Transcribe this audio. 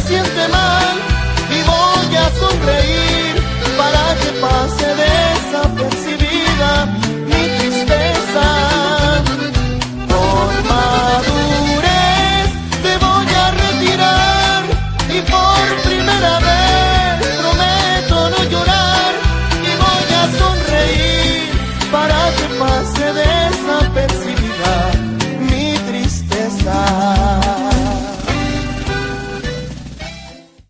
siente mal y voy a sonreír para que